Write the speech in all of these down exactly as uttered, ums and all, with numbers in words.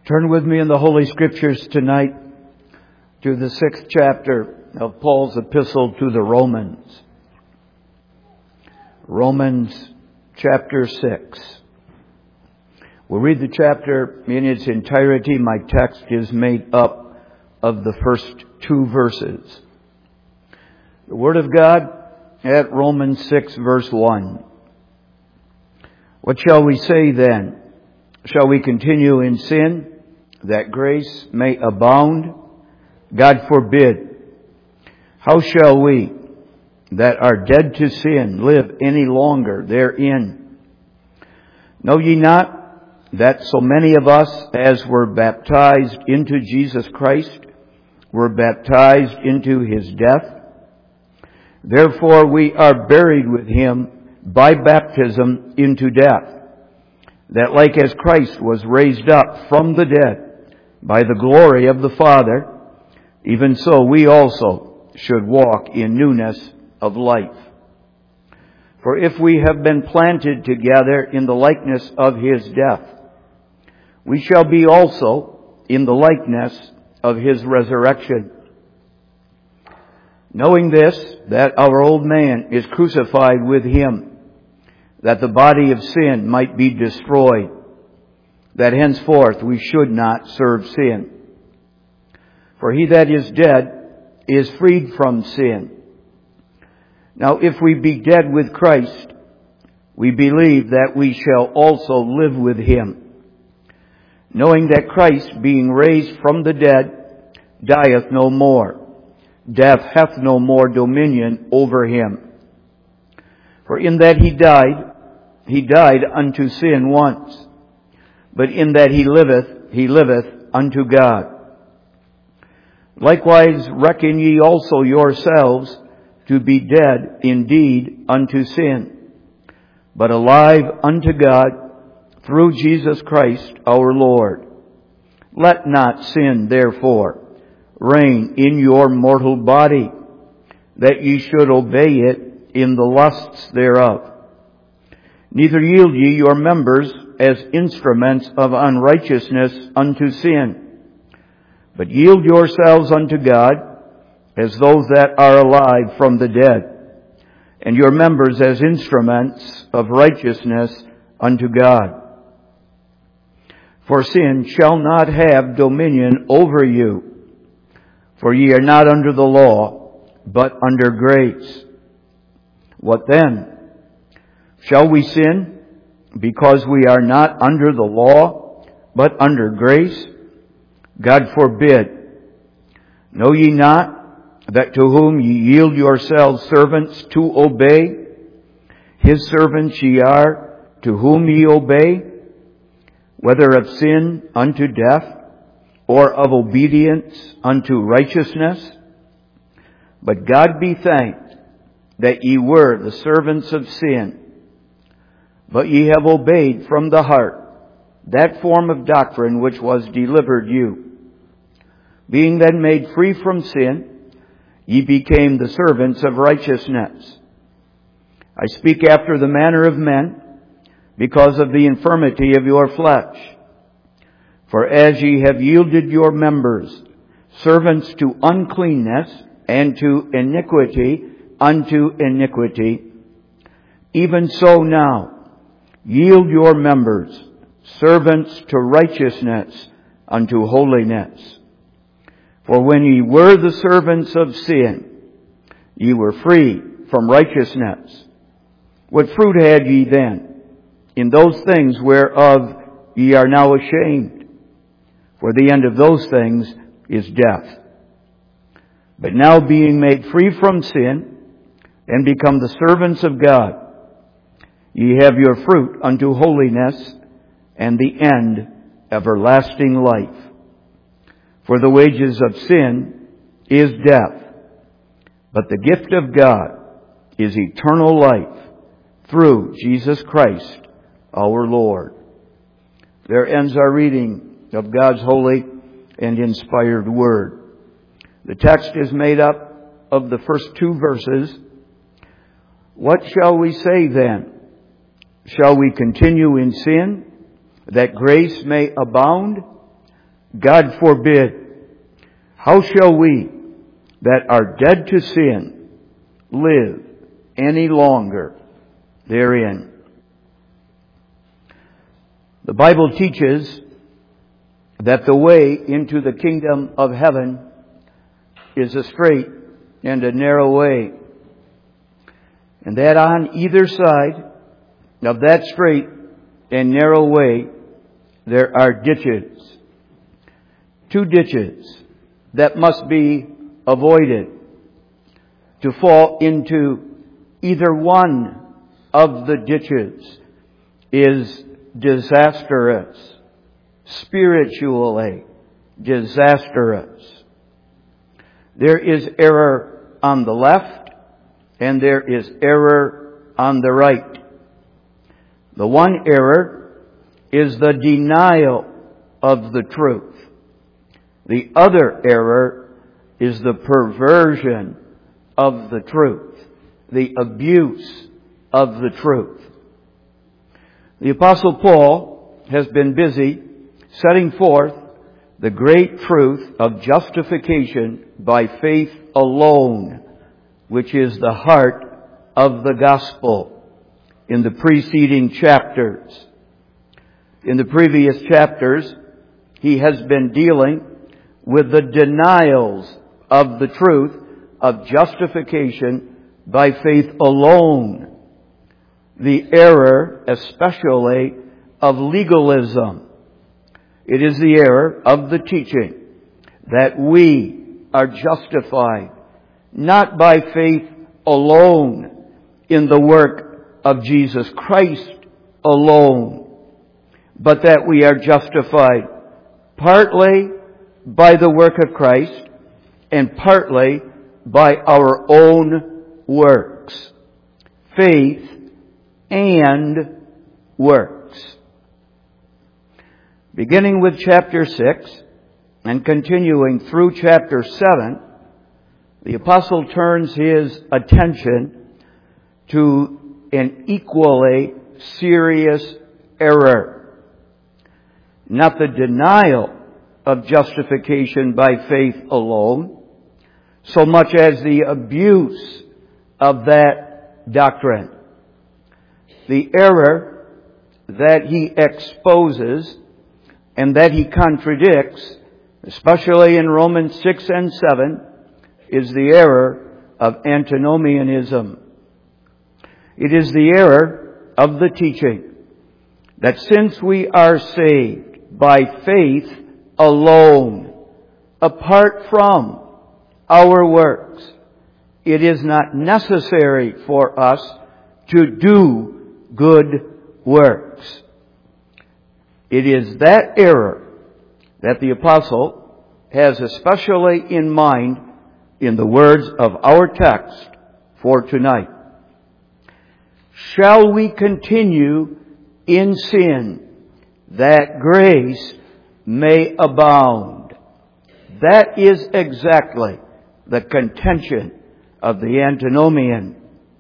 Turn with me in the Holy Scriptures tonight to the sixth chapter of Paul's epistle to the Romans. Romans chapter six. We'll read the chapter in its entirety. My text is made up of the first two verses. The Word of God at Romans six verse one. What shall we say then? Shall we continue in sin, that grace may abound? God forbid. How shall we, that are dead to sin, live any longer therein? Know ye not that so many of us as were baptized into Jesus Christ were baptized into His death? Therefore we are buried with Him by baptism into death, that like as Christ was raised up from the dead by the glory of the Father, even so we also should walk in newness of life. For if we have been planted together in the likeness of His death, we shall be also in the likeness of His resurrection. Knowing this, that our old man is crucified with Him, that the body of sin might be destroyed, that henceforth we should not serve sin. For he that is dead is freed from sin. Now if we be dead with Christ, we believe that we shall also live with Him, knowing that Christ, being raised from the dead, dieth no more. Death hath no more dominion over Him. For in that He died, He died unto sin once, but in that He liveth, He liveth unto God. Likewise reckon ye also yourselves to be dead indeed unto sin, but alive unto God through Jesus Christ our Lord. Let not sin therefore reign in your mortal body, that ye should obey it in the lusts thereof. Neither yield ye your members as instruments of unrighteousness unto sin, but yield yourselves unto God as those that are alive from the dead, and your members as instruments of righteousness unto God. For sin shall not have dominion over you, for ye are not under the law, but under grace. What then? Shall we sin because we are not under the law, but under grace? God forbid. Know ye not that to whom ye yield yourselves servants to obey, His servants ye are, to whom ye obey, whether of sin unto death, or of obedience unto righteousness? But God be thanked that ye were the servants of sin, but ye have obeyed from the heart that form of doctrine which was delivered you. Being then made free from sin, ye became the servants of righteousness. I speak after the manner of men, because of the infirmity of your flesh. For as ye have yielded your members servants to uncleanness and to iniquity unto iniquity, even so now yield your members servants to righteousness unto holiness. For when ye were the servants of sin, ye were free from righteousness. What fruit had ye then in those things whereof ye are now ashamed? For the end of those things is death. But now being made free from sin, and become the servants of God, ye have your fruit unto holiness, and the end everlasting life. For the wages of sin is death, but the gift of God is eternal life through Jesus Christ our Lord. There ends our reading of God's holy and inspired Word. The text is made up of the first two verses. What shall we say then? Shall we continue in sin, that grace may abound? God forbid. How shall we that are dead to sin live any longer therein? The Bible teaches that the way into the kingdom of heaven is a straight and a narrow way, and that on either side of that straight and narrow way there are ditches. Two ditches that must be avoided. To fall into either one of the ditches is disastrous, spiritually disastrous. There is error on the left and there is error on the right. The one error is the denial of the truth. The other error is the perversion of the truth, the abuse of the truth. The Apostle Paul has been busy setting forth the great truth of justification by faith alone, which is the heart of the gospel, in the preceding chapters. In the previous chapters, he has been dealing with the denials of the truth of justification by faith alone. The error, especially, of legalism. It is the error of the teaching that we are justified not by faith alone in the work of Jesus Christ alone, but that we are justified partly by the work of Christ and partly by our own works. Faith and works. Beginning with chapter six and continuing through chapter seven, the apostle turns his attention to an equally serious error. Not the denial of justification by faith alone, so much as the abuse of that doctrine. The error that he exposes and that he contradicts, especially in Romans six and seven, is the error of antinomianism. It is the error of the teaching that since we are saved by faith alone, apart from our works, it is not necessary for us to do good works. It is that error that the apostle has especially in mind in the words of our text for tonight. Shall we continue in sin that grace may abound? That is exactly the contention of the antinomian.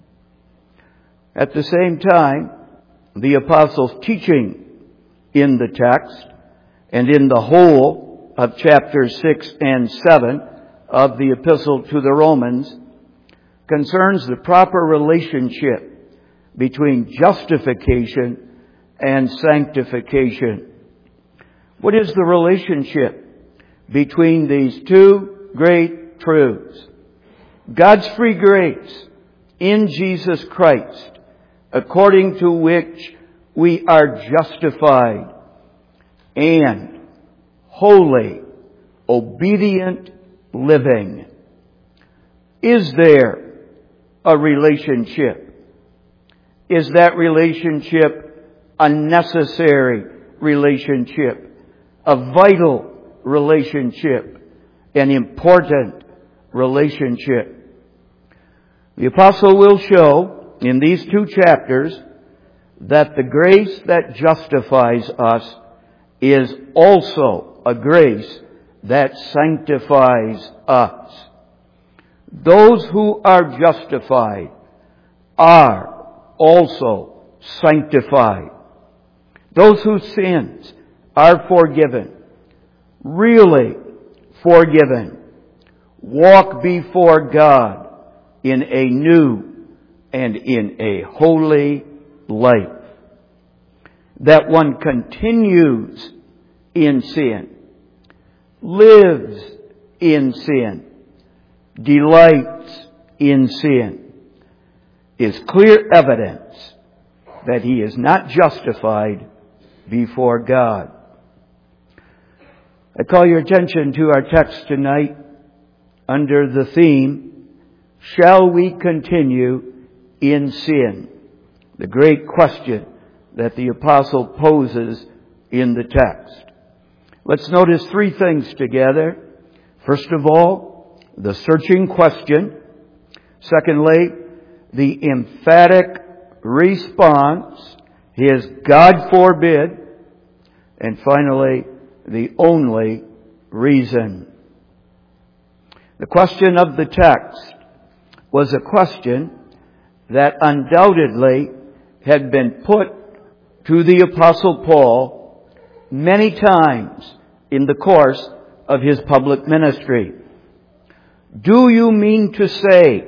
At the same time, the apostle's teaching in the text and in the whole of chapters six and seven of the epistle to the Romans concerns the proper relationship between justification and sanctification. What is the relationship between these two great truths? God's free grace in Jesus Christ, according to which we are justified, and holy, obedient living. Is there a relationship? Is that relationship a necessary relationship, a vital relationship, an important relationship? The apostle will show in these two chapters that the grace that justifies us is also a grace that sanctifies us. Those who are justified are also sanctified. Those whose sins are forgiven really forgiven, walk before God in a new and in a holy life. That one continues in sin, lives in sin, delights in sin, is clear evidence that he is not justified before God. I call your attention to our text tonight under the theme, shall we continue in sin? The great question that the apostle poses in the text. Let's notice three things together. First of all, the searching question. Secondly, the emphatic response, his God forbid. And finally, the only reason. The question of the text was a question that undoubtedly had been put to the Apostle Paul many times in the course of his public ministry. Do you mean to say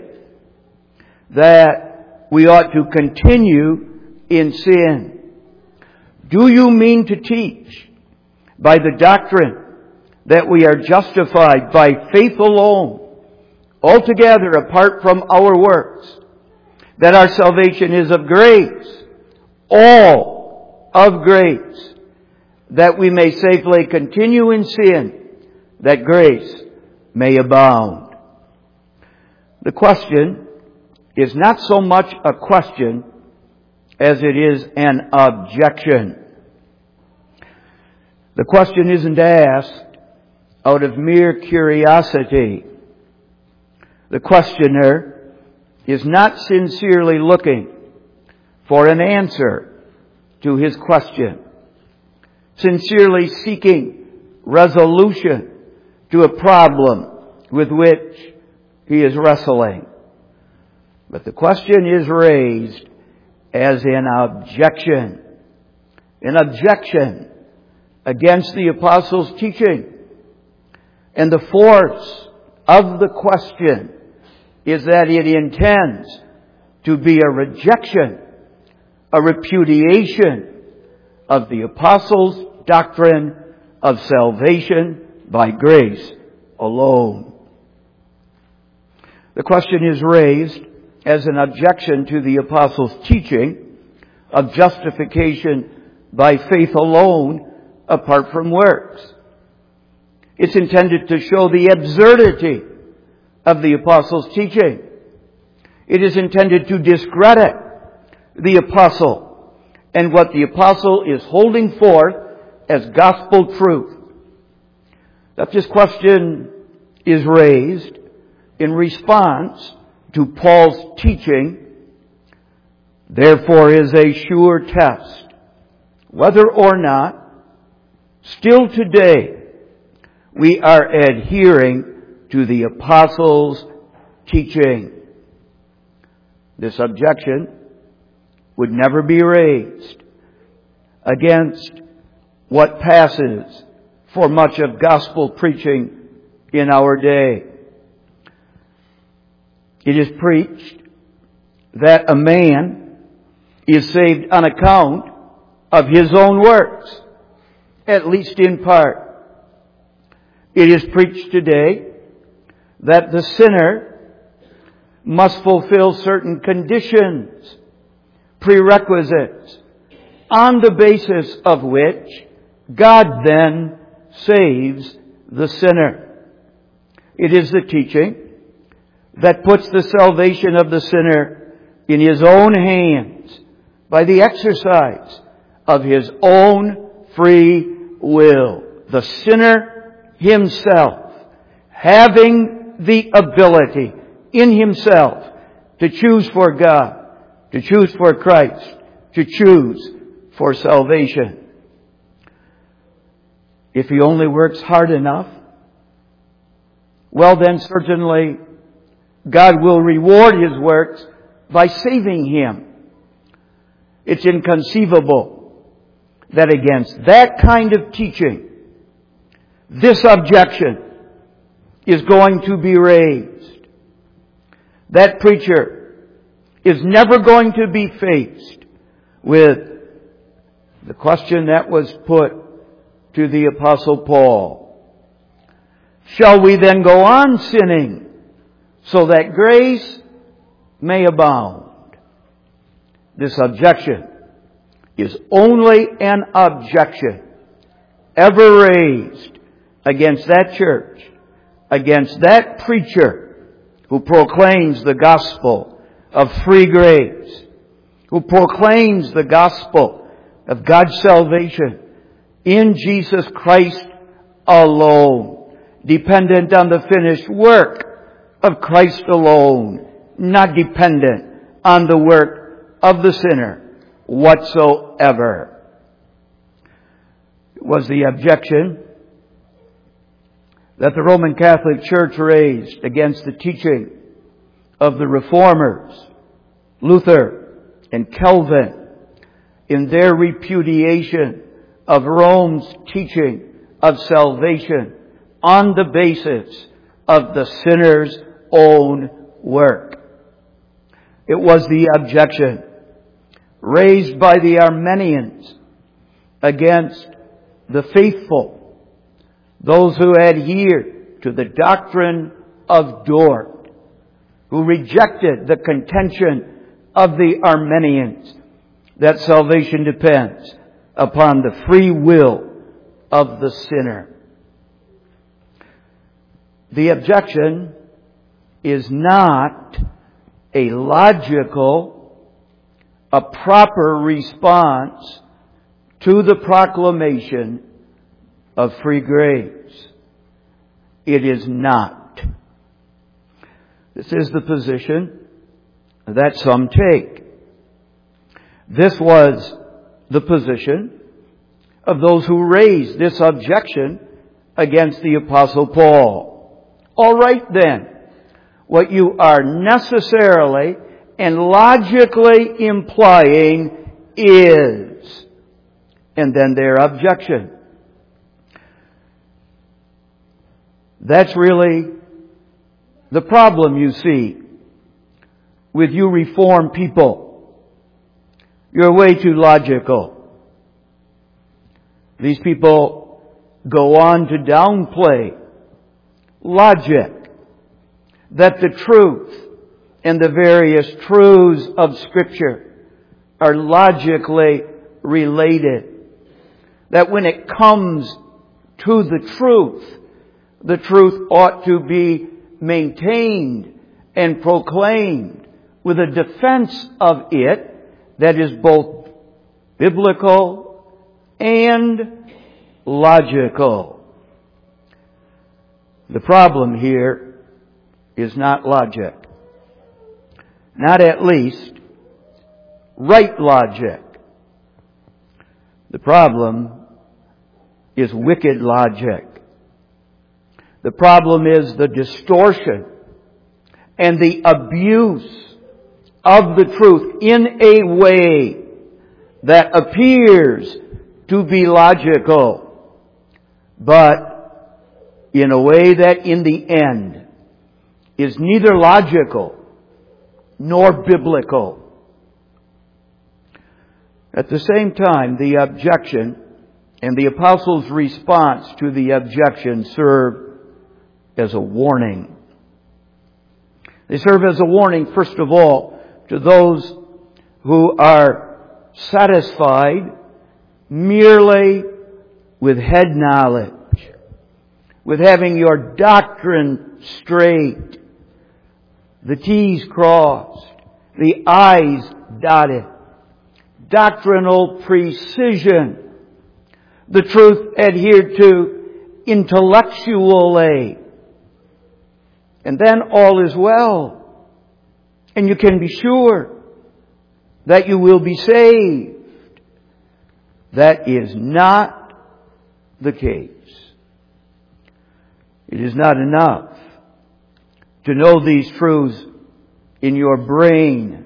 that we ought to continue in sin? Do you mean to teach by the doctrine that we are justified by faith alone, altogether apart from our works, that our salvation is of grace, all of grace, that we may safely continue in sin, that grace may abound? The question is not so much a question as it is an objection. The question isn't asked out of mere curiosity. The questioner is not sincerely looking for an answer to his question, sincerely seeking resolution to a problem with which he is wrestling. But the question is raised as an objection, an objection against the apostles' teaching. And the force of the question is that it intends to be a rejection, a repudiation of the apostles' doctrine of salvation by grace alone. The question is raised as an objection to the apostles' teaching of justification by faith alone apart from works. It's intended to show the absurdity of the apostles' teaching. It is intended to discredit the apostle and what the apostle is holding forth as gospel truth. That this question is raised in response to Paul's teaching, therefore is a sure test, whether or not still today we are adhering to the apostles' teaching. This objection would never be raised against what passes for much of gospel preaching in our day. It is preached that a man is saved on account of his own works, at least in part. It is preached today that the sinner must fulfill certain conditions, prerequisites, on the basis of which God then saves the sinner. It is the teaching that puts the salvation of the sinner in his own hands by the exercise of his own free will. The sinner himself having the ability in himself to choose for God, to choose for Christ, to choose for salvation. If he only works hard enough, well then certainly God will reward his works by saving him. It's inconceivable that against that kind of teaching this objection is going to be raised. That preacher is never going to be faced with the question that was put to the Apostle Paul. Shall we then go on sinning so that grace may abound? This objection is only an objection ever raised against that church, against that preacher who proclaims the gospel of free grace, who proclaims the gospel of God's salvation in Jesus Christ alone, dependent on the finished work of Christ alone, not dependent on the work of the sinner whatsoever. It was the objection that the Roman Catholic Church raised against the teaching of the Reformers, Luther and Calvin, in their repudiation of Rome's teaching of salvation on the basis of the sinner's own work. It was the objection raised by the Arminians against the faithful, those who adhered to the doctrine of Dort, who rejected the contention of the Arminians that salvation depends upon the free will of the sinner. The objection is not a logical, a proper response to the proclamation of free grace. It is not. This is the position that some take. This was the position of those who raised this objection against the Apostle Paul. All right then, what you are necessarily and logically implying is, and then their objection. That's really the problem, you see, with you Reformed people. You're way too logical. These people go on to downplay logic, that the truth and the various truths of Scripture are logically related. That when it comes to the truth, the truth ought to be maintained and proclaimed with a defense of it that is both biblical and logical. The problem here is not logic. Not at least right logic. The problem is wicked logic. The problem is the distortion and the abuse of the truth in a way that appears to be logical, but in a way that in the end is neither logical nor biblical. At the same time, the objection and the apostles' response to the objection serve as a warning. They serve as a warning, first of all, to those who are satisfied merely with head knowledge, with having your doctrine straight, the T's crossed, the I's dotted, doctrinal precision, the truth adhered to intellectually, and then all is well, and you can be sure that you will be saved. That is not the case. It is not enough to know these truths in your brain.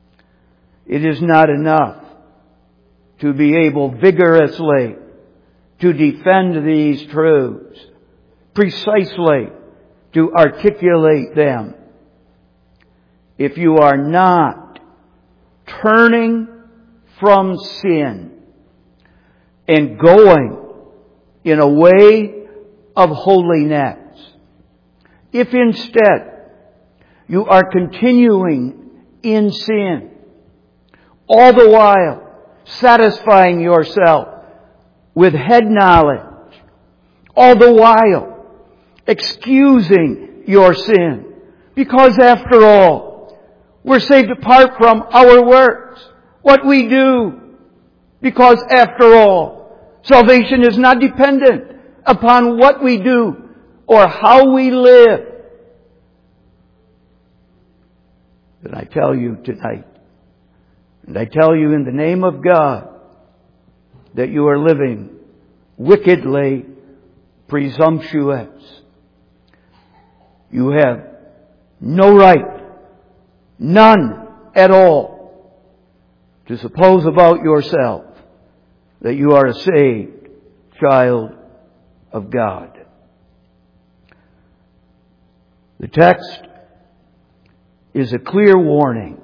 It is not enough to be able vigorously to defend these truths, precisely to articulate them. If you are not turning from sin and going in a way of holiness, if instead you are continuing in sin, all the while satisfying yourself with head knowledge, all the while excusing your sin, because after all, we're saved apart from our works, what we do, because after all, salvation is not dependent upon what we do or how we live. Then I tell you tonight, and I tell you in the name of God, that you are living wickedly presumptuous. You have no right, none at all, to suppose about yourself that you are a saved child of God. The text is a clear warning.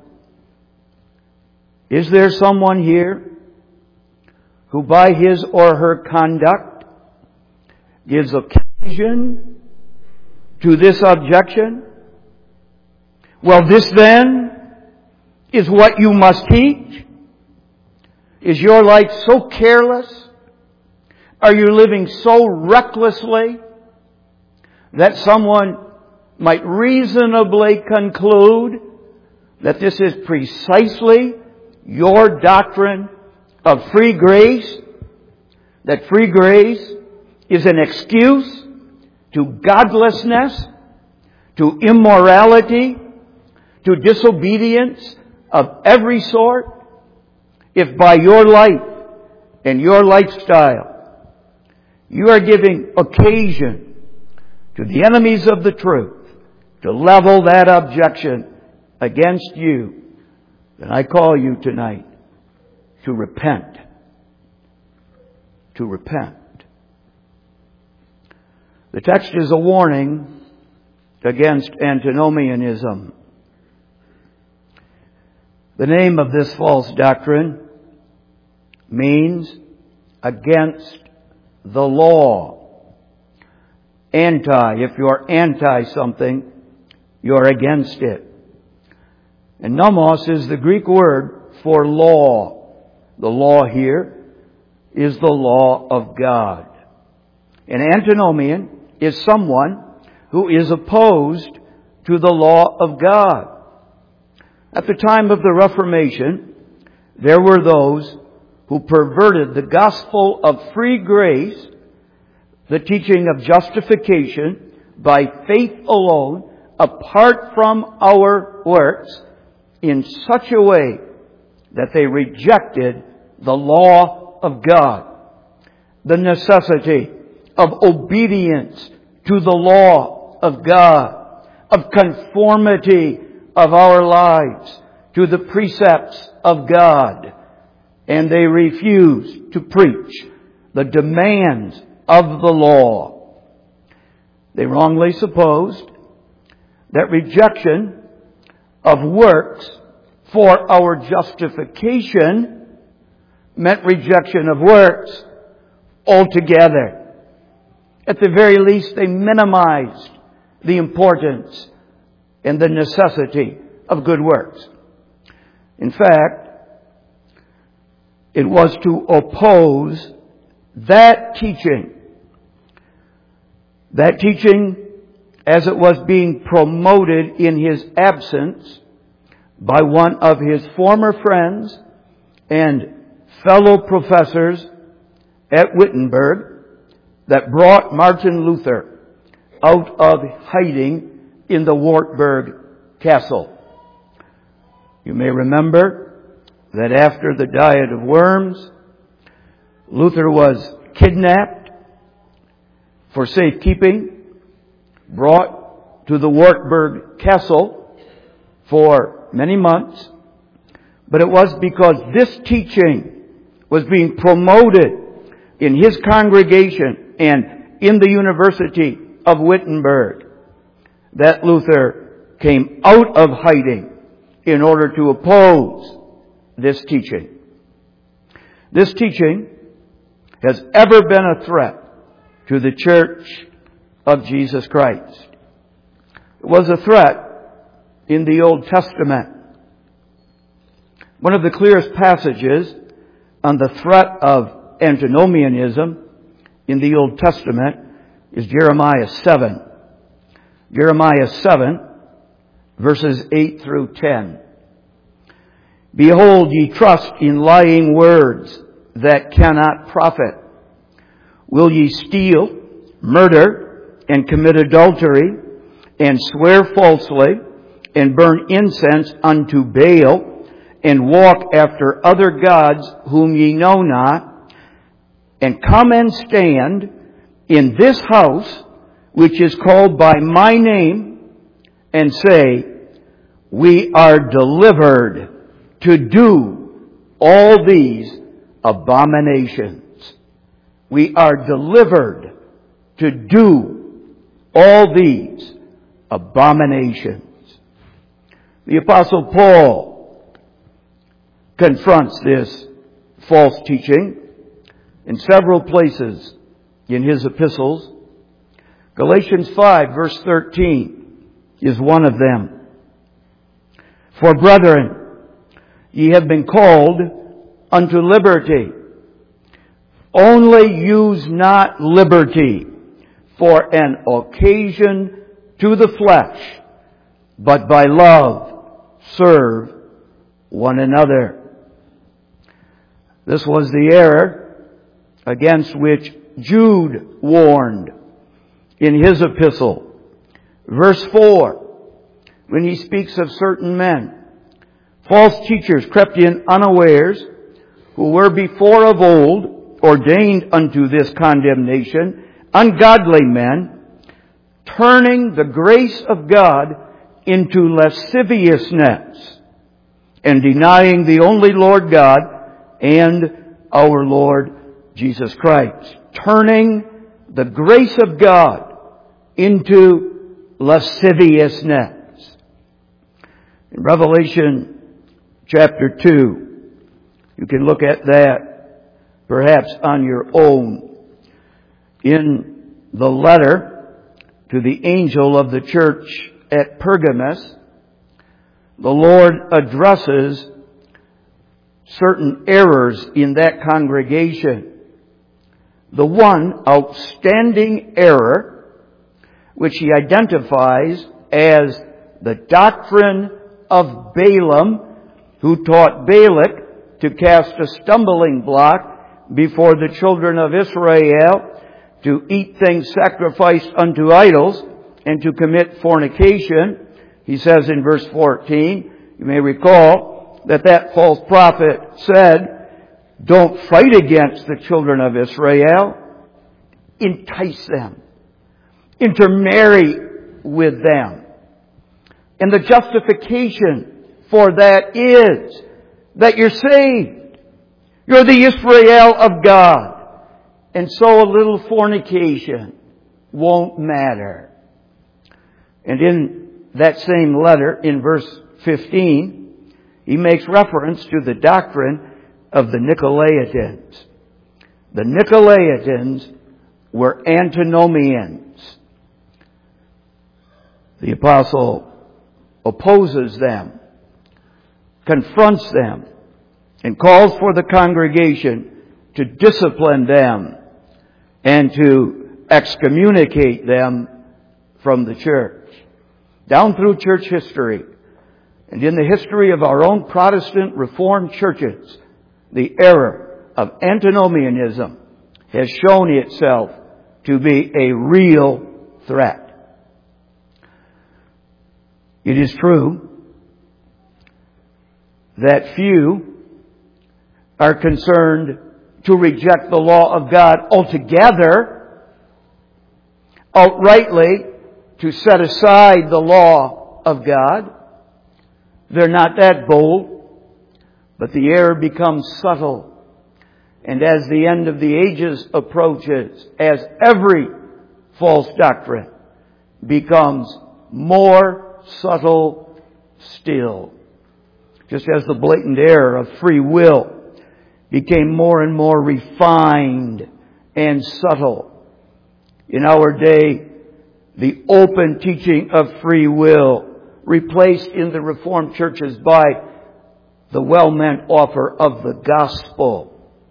Is there someone here who by his or her conduct gives occasion to this objection? Well, this then is what you must teach? Is your life so careless? Are you living so recklessly that someone might reasonably conclude that this is precisely your doctrine of free grace? That free grace is an excuse to godlessness, to immorality, to disobedience of every sort? If by your life and your lifestyle you are giving occasion to the enemies of the truth to level that objection against you, then I call you tonight to repent. To repent. The text is a warning against antinomianism. The name of this false doctrine means against the law. Anti, if you're anti something, you're against it. And nomos is the Greek word for law. The law here is the law of God. An antinomian is someone who is opposed to the law of God. At the time of the Reformation, there were those who perverted the gospel of free grace, the teaching of justification by faith alone, apart from our works, in such a way that they rejected the law of God, the necessity of obedience to the law of God, of conformity of our lives to the precepts of God. And they refused to preach the demands of the law. They wrongly supposed that rejection of works for our justification meant rejection of works altogether. At the very least, they minimized the importance and the necessity of good works. In fact, it was to oppose that teaching, that teaching as it was being promoted in his absence by one of his former friends and fellow professors at Wittenberg, that brought Martin Luther out of hiding in the Wartburg Castle. You may remember that after the Diet of Worms, Luther was kidnapped for safekeeping, brought to the Wartburg Castle for many months. But it was because this teaching was being promoted in his congregation and in the University of Wittenberg that Luther came out of hiding in order to oppose this teaching. This teaching has ever been a threat to the Church of Jesus Christ. It was a threat in the Old Testament. One of the clearest passages on the threat of antinomianism in the Old Testament is Jeremiah seven. Jeremiah seven, verses eight through ten. Behold, ye trust in lying words that cannot profit. Will ye steal, murder, and commit adultery, and swear falsely, and burn incense unto Baal, and walk after other gods whom ye know not, and come and stand in this house, which is called by my name, and say, we are delivered to do all these abominations. We are delivered to do all these abominations. The Apostle Paul confronts this false teaching in several places in his epistles. Galatians five, verse thirteen is one of them. For brethren, ye have been called unto liberty. Only use not liberty for an occasion to the flesh, but by love serve one another. This was the error against which Jude warned in his epistle. Verse four, when he speaks of certain men, false teachers crept in unawares, who were before of old ordained unto this condemnation, ungodly men, turning the grace of God into lasciviousness, and denying the only Lord God and our Lord Jesus Christ. Turning the grace of God into lasciviousness. In Revelation chapter two, you can look at that perhaps on your own. In the letter to the angel of the church at Pergamos, the Lord addresses certain errors in that congregation. The one outstanding error, which he identifies as the doctrine of Balaam, who taught Balak to cast a stumbling block before the children of Israel, to eat things sacrificed unto idols, and to commit fornication. He says in verse fourteen, you may recall that that false prophet said, don't fight against the children of Israel. Entice them. Intermarry with them. And the justification for that is that you're saved. You're the Israel of God. And so a little fornication won't matter. And in that same letter, in verse fifteen, he makes reference to the doctrine of the Nicolaitans. The Nicolaitans were antinomians. The apostle opposes them, confronts them, and calls for the congregation to discipline them and to excommunicate them from the church. Down through church history and in the history of our own Protestant Reformed churches, the error of antinomianism has shown itself to be a real threat. It is true that few are concerned to reject the law of God altogether, outrightly to set aside the law of God. They're not that bold, but the error becomes subtle And as the end of the ages approaches, as every false doctrine becomes more subtle still, just as the blatant error of free will became more and more refined and subtle, in our day, the open teaching of free will replaced in the Reformed churches by the well-meant offer of the gospel.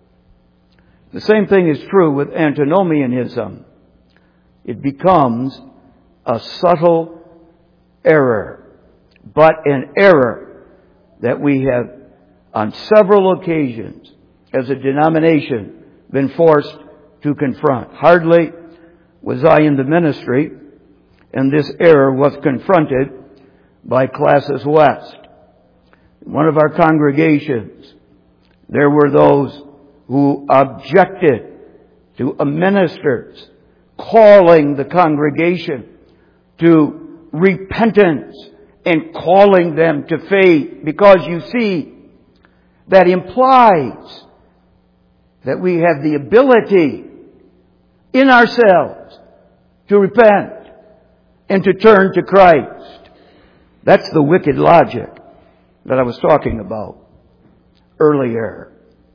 The same thing is true with antinomianism. It becomes a subtle error, but an error that we have on several occasions as a denomination been forced to confront. Hardly was I in the ministry and this error was confronted by Classes West. In one of our congregations, there were those who objected to a minister's calling the congregation to repentance and calling them to faith, because you see, that implies that we have the ability in ourselves to repent and to turn to Christ. That's the wicked logic that I was talking about earlier.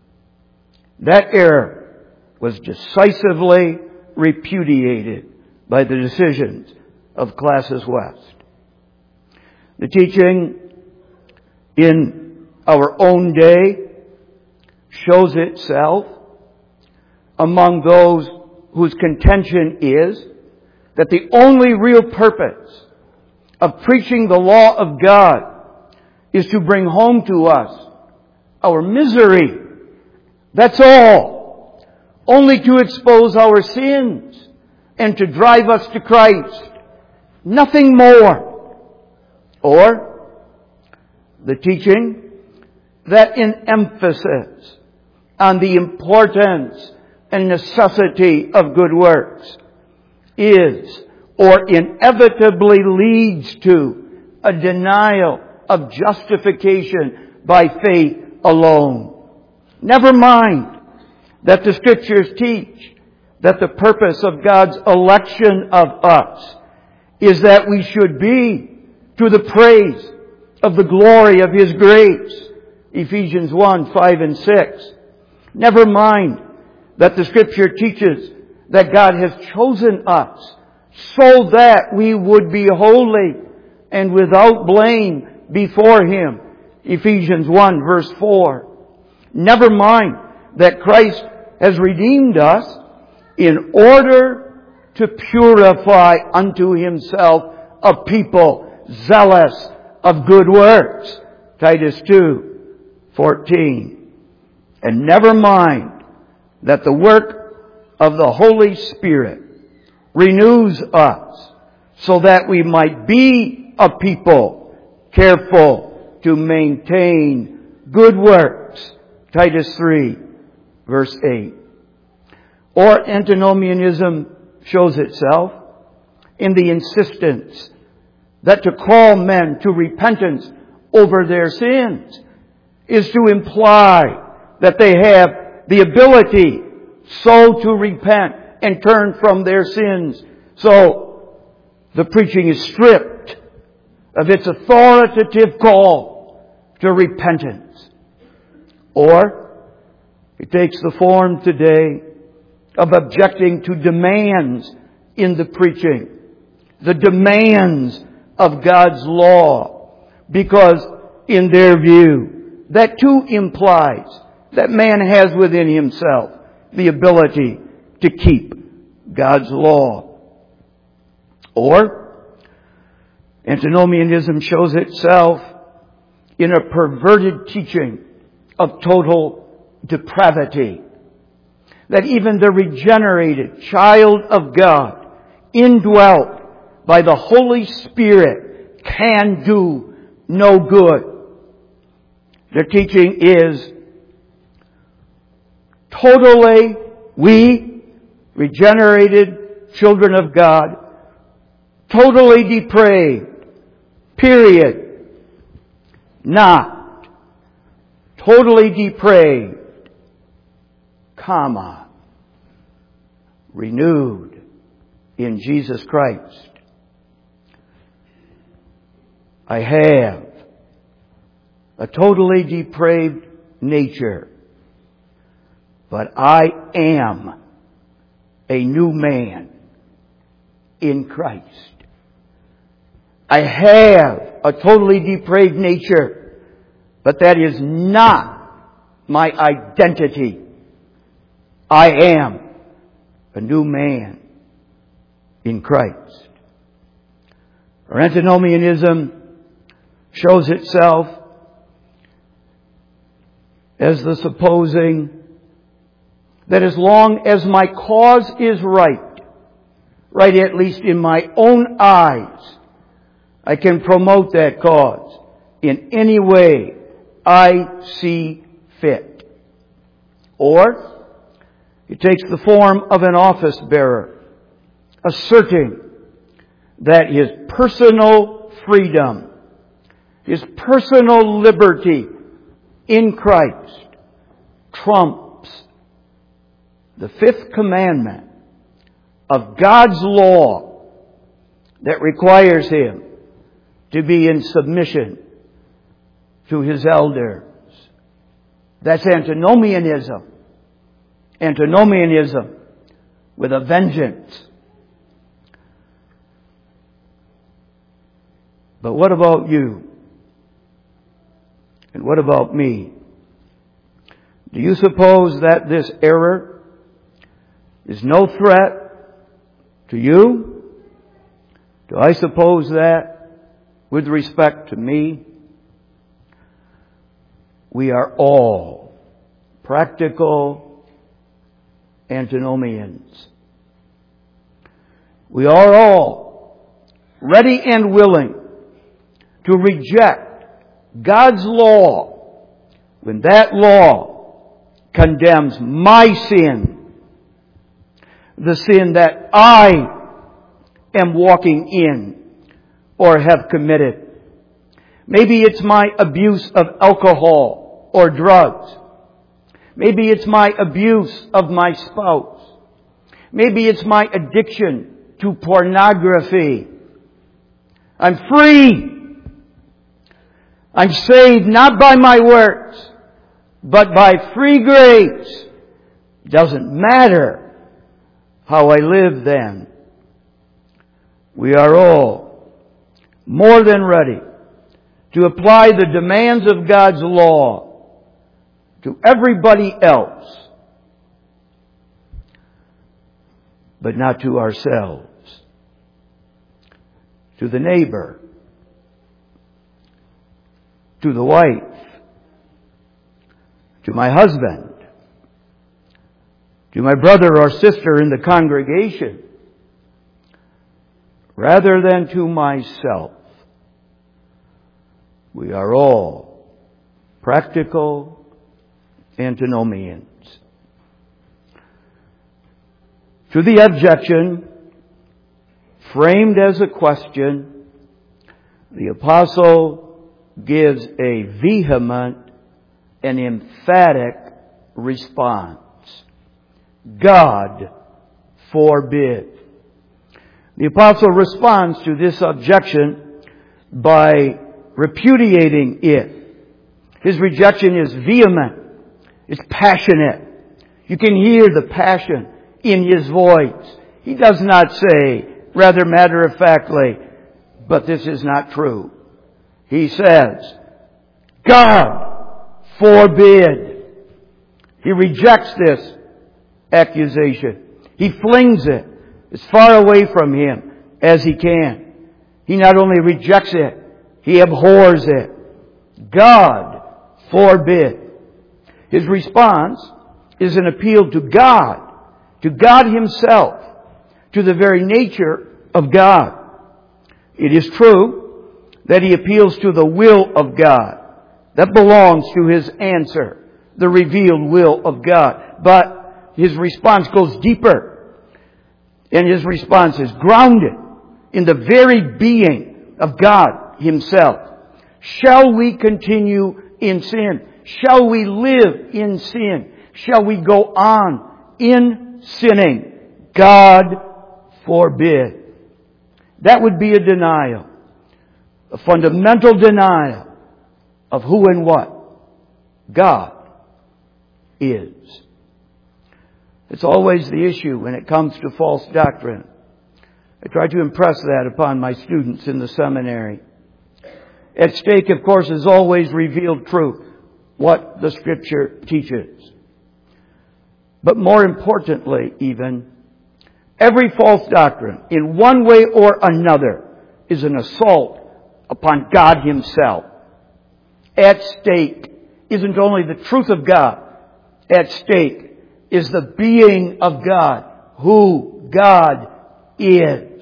That error was decisively repudiated by the decisions of Classes West. The teaching in our own day shows itself among those whose contention is that the only real purpose of preaching the law of God is to bring home to us our misery. That's all. Only to expose our sins and to drive us to Christ. Nothing more. Or the teaching that in emphasis on the importance and necessity of good works is or inevitably leads to a denial of justification by faith alone. Never mind that the Scriptures teach that the purpose of God's election of us is that we should be to the praise of the glory of His grace. Ephesians one, five and six. Never mind that the Scripture teaches that God has chosen us so that we would be holy and without blame before Him. Ephesians one, verse four. Never mind that Christ has redeemed us in order to purify unto Himself a people zealous of good works. Titus two, fourteen. And never mind that the work of the Holy Spirit renews us so that we might be a people careful to maintain good works. Titus three, verse eight. Or antinomianism shows itself in the insistence that to call men to repentance over their sins is to imply that they have the ability so to repent and turn from their sins. So the preaching is stripped of its authoritative call to repentance. Or it takes the form today of objecting to demands in the preaching, the demands of God's law, because in their view, that too implies that man has within himself the ability to keep God's law. Or antinomianism shows itself in a perverted teaching of total depravity, that even the regenerated child of God, indwelt by the Holy Spirit, can do no good. Their teaching is totally, we, regenerated children of God, totally depraved, period. Not totally depraved comma, renewed in Jesus Christ. I have a totally depraved nature, but I am a new man in Christ. I have a totally depraved nature, but that is not my identity. I am a new man in Christ. Our antinomianism shows itself as the supposing that as long as my cause is right, right at least in my own eyes, I can promote that cause in any way I see fit. Or it takes the form of an office bearer, asserting that his personal freedom, his personal liberty in Christ trumps the fifth commandment of God's law that requires him to be in submission to his elders. That's antinomianism. Antinomianism with a vengeance. But what about you? And what about me? Do you suppose that this error is no threat to you? Do I suppose that with respect to me? We are all practical antinomians. We are all ready and willing to reject God's law when that law condemns my sin, the sin that I am walking in or have committed. Maybe it's my abuse of alcohol or drugs. Maybe it's my abuse of my spouse. Maybe it's my addiction to pornography. I'm free. I'm saved not by my works, but by free grace. Doesn't matter how I live then. We are all more than ready to apply the demands of God's law to everybody else, but not to ourselves, to the neighbor, to the wife, to my husband, to my brother or sister in the congregation, rather than to myself. We are all practical antinomians. To the objection, framed as a question, the apostle gives a vehement and emphatic response. God forbid. The apostle responds to this objection by repudiating it. His rejection is vehement. It's passionate. You can hear the passion in his voice. He does not say, rather matter-of-factly, but this is not true. He says, God forbid. He rejects this accusation. He flings it as far away from him as he can. He not only rejects it, he abhors it. God forbid. His response is an appeal to God, to God Himself, to the very nature of God. It is true that he appeals to the will of God. That belongs to his answer, the revealed will of God. But his response goes deeper. And his response is grounded in the very being of God Himself. Shall we continue in sin? Shall we live in sin? shall we go on in sinning? God forbid. That would be a denial. A fundamental denial of who and what God is. It's always the issue when it comes to false doctrine. I try to impress that upon my students in the seminary. At stake, of course, is always revealed truth, what the Scripture teaches. But more importantly, even, every false doctrine, in one way or another, is an assault upon God Himself. At stake isn't only the truth of God. At stake is the being of God, who God is.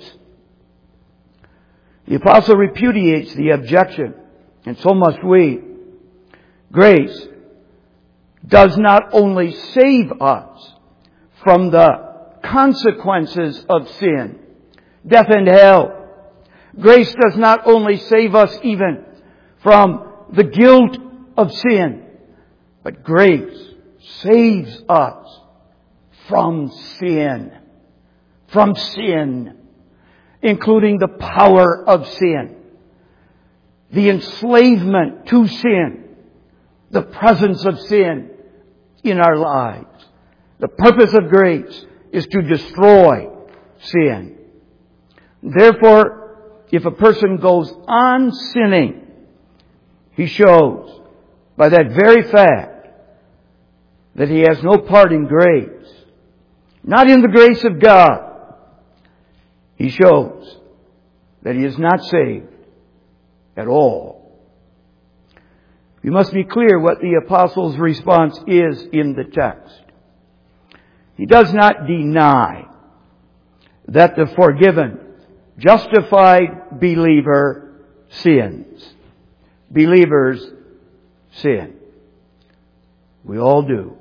The apostle repudiates the objection, and so must we. Grace does not only save us from the consequences of sin, death and hell. Grace does not only save us even from the guilt of sin, but grace saves us from sin. From sin. Including the power of sin. The enslavement to sin. The presence of sin in our lives. The purpose of grace is to destroy sin. Therefore, if a person goes on sinning, he shows by that very fact that he has no part in grace. Not in the grace of God. He shows that he is not saved at all. We must be clear what the apostle's response is in the text. He does not deny that the forgiven, justified believer sins. Believers sin. We all do.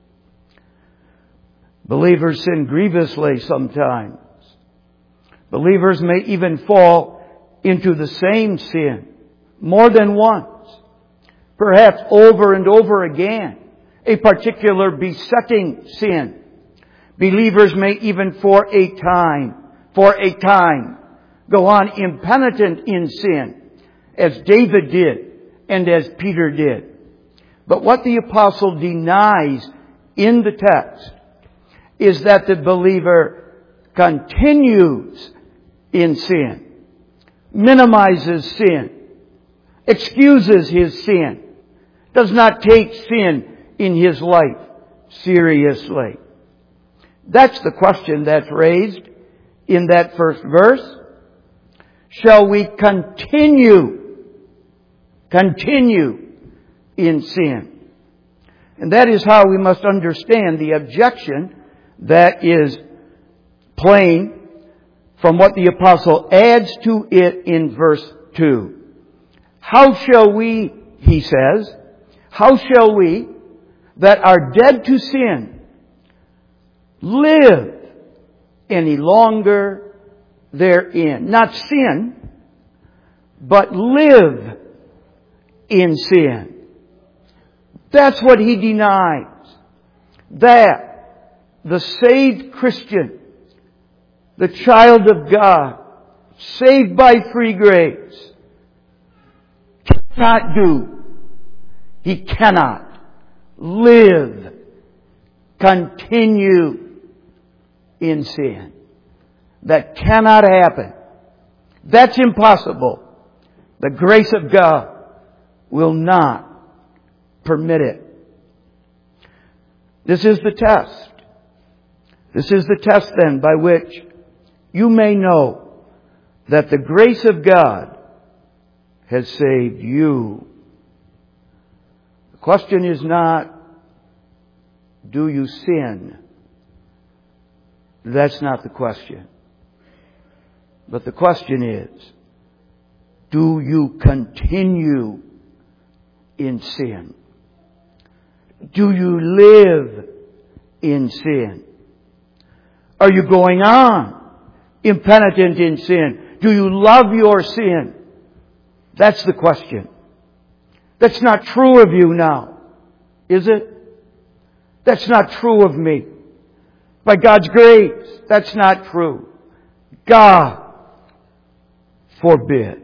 Believers sin grievously sometimes. Believers may even fall into the same sin more than once. Perhaps over and over again. A particular besetting sin. Believers may even for a time, for a time, go on impenitent in sin, as David did and as Peter did. But what the apostle denies in the text is that the believer continues in sin, minimizes sin, excuses his sin, does not take sin in his life seriously. That's the question that's raised in that first verse. Shall we continue, continue in sin? And that is how we must understand the objection that is plain from what the apostle adds to it in verse two. How shall we, he says, how shall we that are dead to sin live any longer therein? Not sin, but live in sin. That's what he denies. That the saved Christian, the child of God, saved by free grace, cannot do. He cannot live, continue in sin. That cannot happen. That's impossible. The grace of God will not permit it. This is the test. This is the test then by which you may know that the grace of God has saved you. The question is not, do you sin? That's not the question. But the question is, do you continue in sin? Do you live in sin? Are you going on impenitent in sin? Do you love your sin? That's the question. That's not true of you now, is it? That's not true of me. By God's grace, that's not true. God forbid.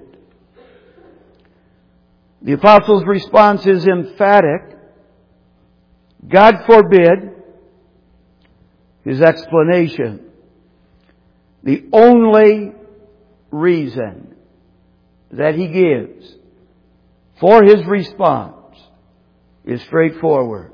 The apostle's response is emphatic. God forbid. His explanation. The only reason that he gives for his response is straightforward.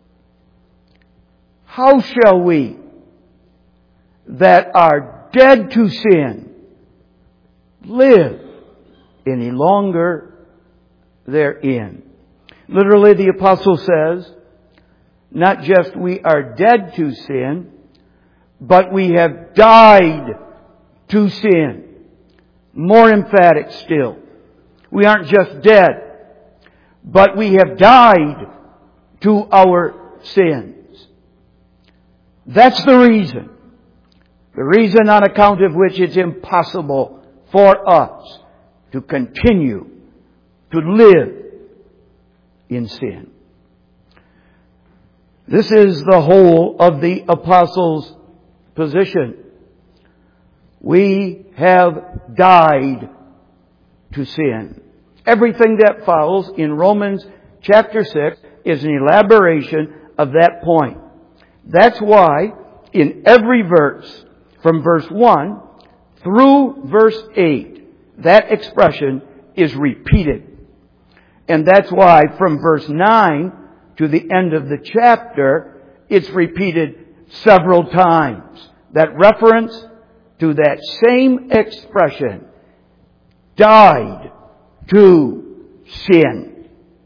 How shall we that are dead to sin live any longer therein? Literally, the apostle says, not just we are dead to sin, but we have died to sin. More emphatic still. We aren't just dead, but we have died to our sins. That's the reason. The reason on account of which it's impossible for us to continue to live in sin. This is the whole of the apostle's position. We have died to sin. Everything that follows in Romans chapter six is an elaboration of that point. That's why in every verse, from verse one through verse eight, that expression is repeated. And that's why from verse nine to the end of the chapter, it's repeated several times. That reference to that same expression, died to sin.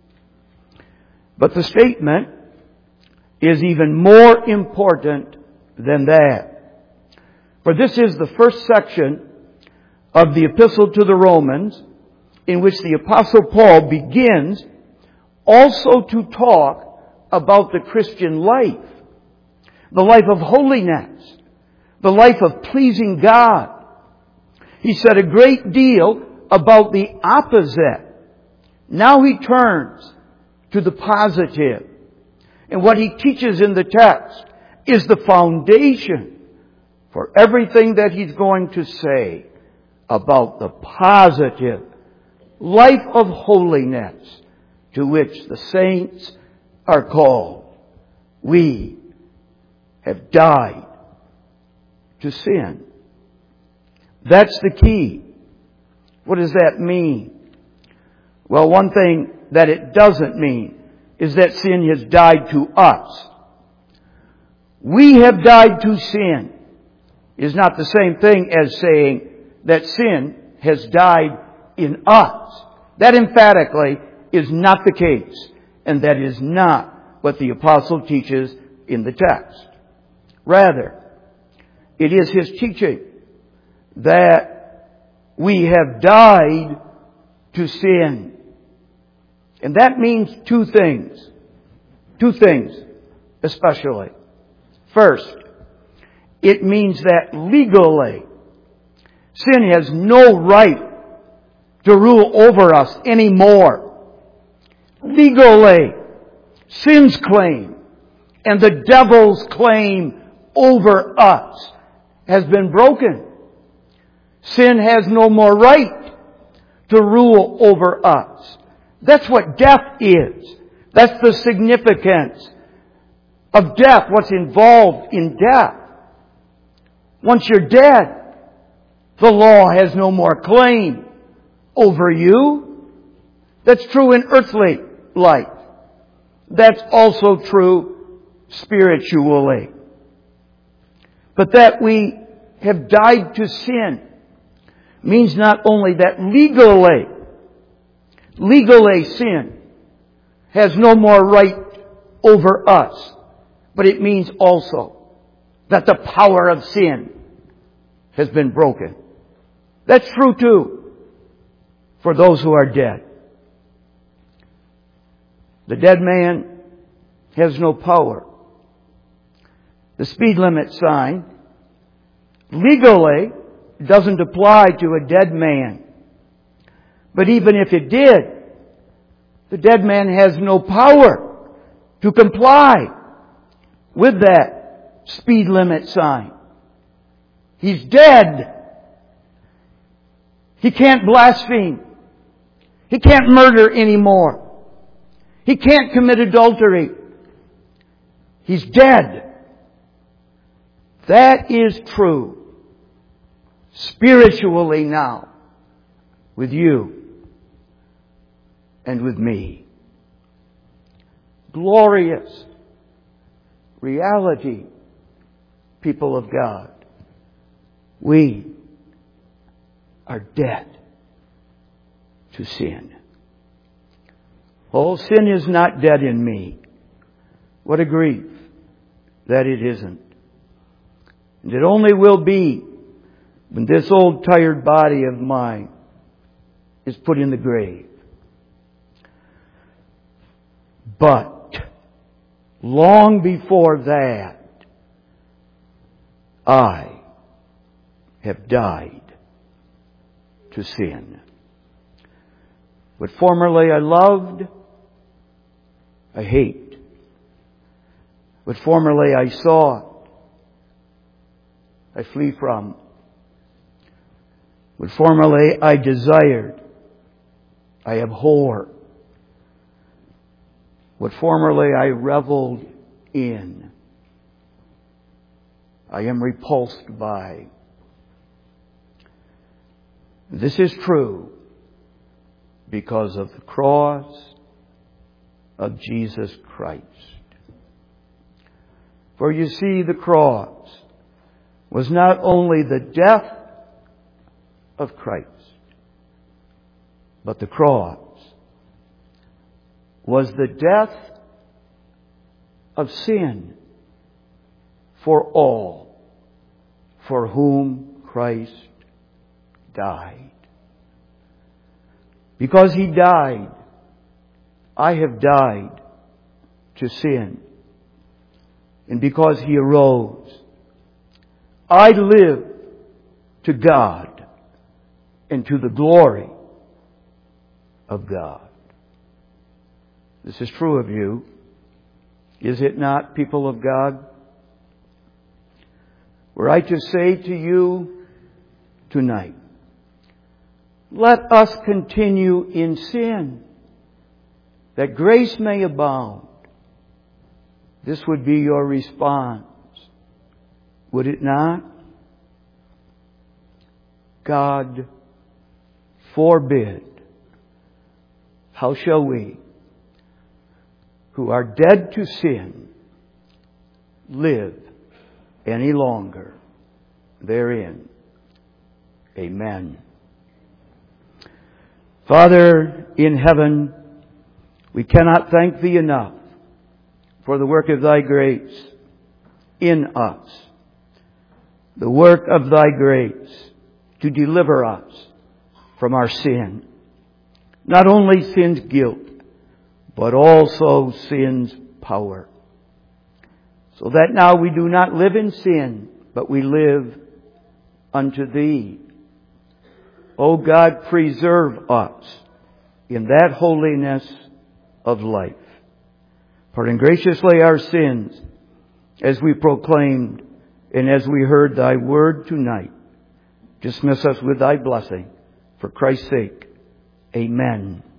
But the statement is even more important than that. For this is the first section of the Epistle to the Romans in which the Apostle Paul begins also to talk about the Christian life, the life of holiness, the life of pleasing God. He said a great deal about the opposite. Now he turns to the positive. And what he teaches in the text is the foundation for everything that he's going to say about the positive life of holiness to which the saints are called. We have died to sin. That's the key. What does that mean? Well, one thing that it doesn't mean is that sin has died to us. We have died to sin is not the same thing as saying that sin has died in us. That emphatically is not the case, and that is not what the apostle teaches in the text. Rather, it is his teaching that we have died to sin. And that means two things. Two things, especially. First, it means that legally, sin has no right to rule over us anymore. Legally, sin's claim and the devil's claim over us has been broken. Sin has no more right to rule over us. That's what death is. That's the significance of death, what's involved in death. Once you're dead, the law has no more claim over you. That's true in earthly life. That's also true spiritually. But that we have died to sin means not only that legally, legally sin has no more right over us, but it means also that the power of sin has been broken. That's true too for those who are dead. The dead man has no power. The speed limit sign legally doesn't apply to a dead man. But even if it did, the dead man has no power to comply with that speed limit sign. He's dead. He can't blaspheme. He can't murder anymore. He can't commit adultery. He's dead. That is true spiritually now with you and with me. Glorious reality, people of God. We are dead to sin. Oh, sin is not dead in me. What a grief that it isn't. And it only will be when this old tired body of mine is put in the grave. But long before that, I have died to sin. What formerly I loved, I hate. What formerly I sought, I flee from. What formerly I desired, I abhor. What formerly I reveled in, I am repulsed by. This is true because of the cross of Jesus Christ. For you see, the cross was not only the death of Christ, but the cross was the death of sin for all for whom Christ died. Because He died, I have died to sin. And because He arose, I live to God and to the glory of God. This is true of you. Is it not, people of God? Were I to say to you tonight, let us continue in sin, that grace may abound, this would be your response, would it not? God forbid. How shall we, who are dead to sin, live any longer therein? Amen. Father in heaven, we cannot thank Thee enough for the work of Thy grace in us. The work of Thy grace to deliver us from our sin. Not only sin's guilt, but also sin's power. So that now we do not live in sin, but we live unto Thee. O God, preserve us in that holiness of life. Pardon graciously our sins as we proclaimed and as we heard Thy word tonight. Dismiss us with Thy blessing. For Christ's sake, amen.